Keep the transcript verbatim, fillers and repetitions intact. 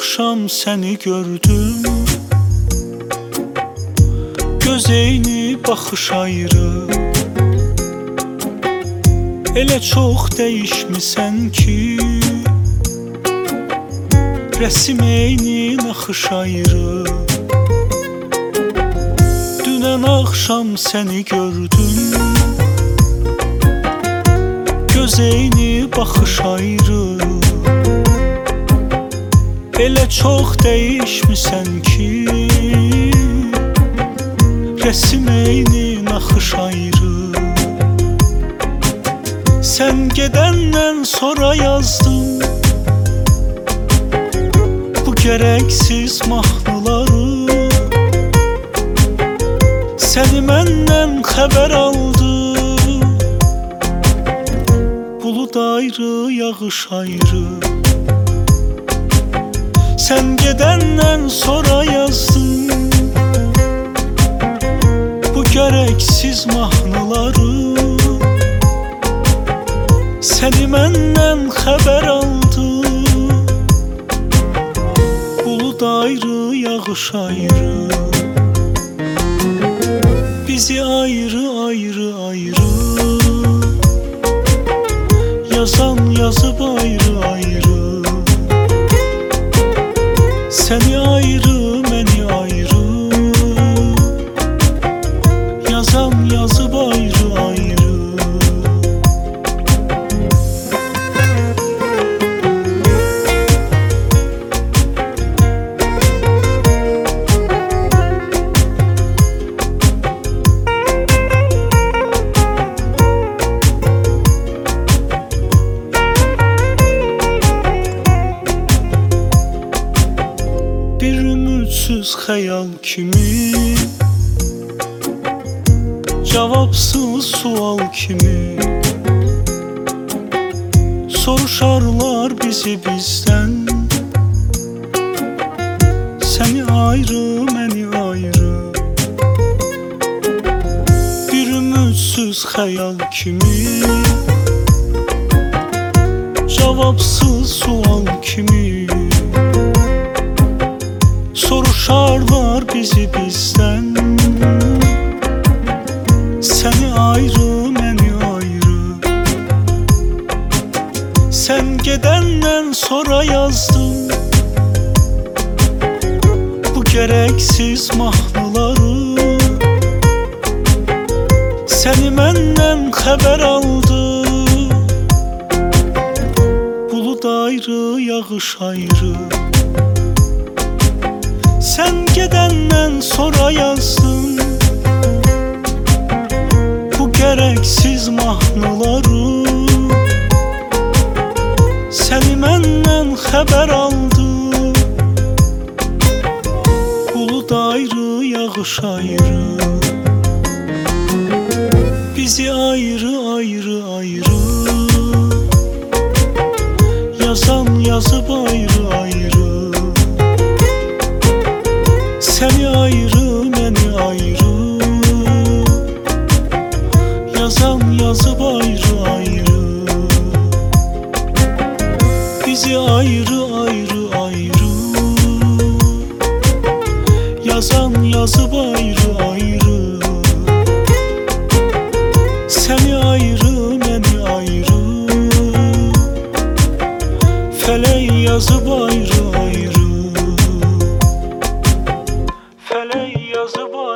axşam səni gördüm, göz eyni baxış ayrı. Elə çox dəyişmisən ki, rəsim eyni, naxış ayrı. Dünən axşam səni gördüm, göz eyni, baxış ayrı. Elə çox dəyişmisən ki, rəsim eyni, naxış ayrı. Sən gedəndən sonra yazdım bu gərəksiz mahnıları. Səni məndən xəbər aldı, bulud ayrı, yağış ayrı. Sən gedəndən sonra yazdım bu gərəksiz mahnıları. Səni məndən xəbər aldı, bulud ayrı, yağış ayrı. Bizi ayrı, ayrı, ayrı yazan yazıb ayrı, ayrı. Səni ayrı, məni ayrı yazan yazıb ayrı, ayrı. Bir ümitsüz xəyal kimi, cavabsız sual kimi soruşarlar bizi bizdən. Səni ayrı, məni ayrı. Bir ümitsüz xəyal kimi, cavabsız sual kimi soruşarlar bizi bizdən. Səni ayrı, məni ayrı. Sən gedəndən sonra yazdım bu gərəksiz mahnıları. Səni məndən xəbər aldı, bulud ayrı, yağış ayrı. Sən gedəndən sonra yazdım bu gərəksiz mahnıları. Səni məndən xəbər aldı, bulud ayrı, yağış ayrı. Bizi ayrı, ayrı, ayrı yazan yazıb ayrı, ayrı. Səni ayrı, məni ayrı yazan yazıb ayrı, ayrı. Bizi ayrı, ayrı, ayrı yazan yazıb ayrı, ayrı. Səni ayrı, məni ayrı fələk yazıb ayrı, ayrı. Fələk yazıb ayrı.